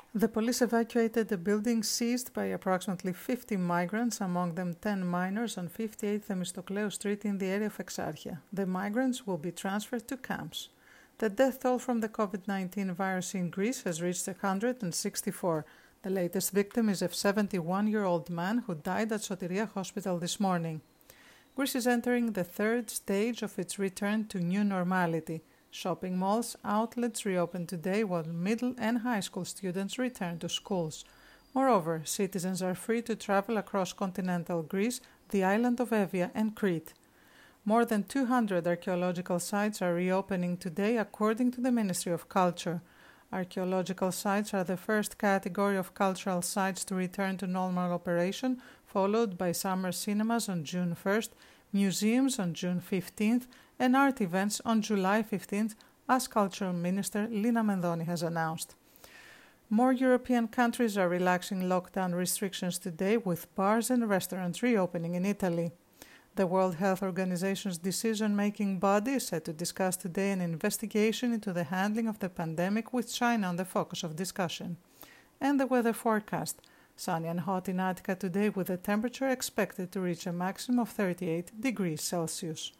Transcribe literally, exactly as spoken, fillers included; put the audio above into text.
The police evacuated a building seized by approximately fifty migrants, among them ten minors, on fifty-eight Themistoklou Street in the area of Exarchia. The migrants will be transferred to camps. The death toll from the COVID nineteen virus in Greece has reached one hundred sixty-four. The latest victim is a seventy-one-year-old man who died at Sotiria Hospital this morning. Greece is entering the third stage of its return to new normality. Shopping malls, outlets reopen today while middle and high school students return to schools. Moreover, citizens are free to travel across continental Greece, the island of Evia and Crete. More than two hundred archaeological sites are reopening today according to the Ministry of Culture. Archaeological sites are the first category of cultural sites to return to normal operation, followed by summer cinemas on June first, museums on June fifteenth, and art events on July fifteenth, as Cultural Minister Lina Mendoni has announced. More European countries are relaxing lockdown restrictions today, with bars and restaurants reopening in Italy. The World Health Organization's decision-making body is set to discuss today an investigation into the handling of the pandemic, with China on the focus of discussion. And the weather forecast. Sunny and hot in Attica today, with the temperature expected to reach a maximum of thirty-eight degrees Celsius.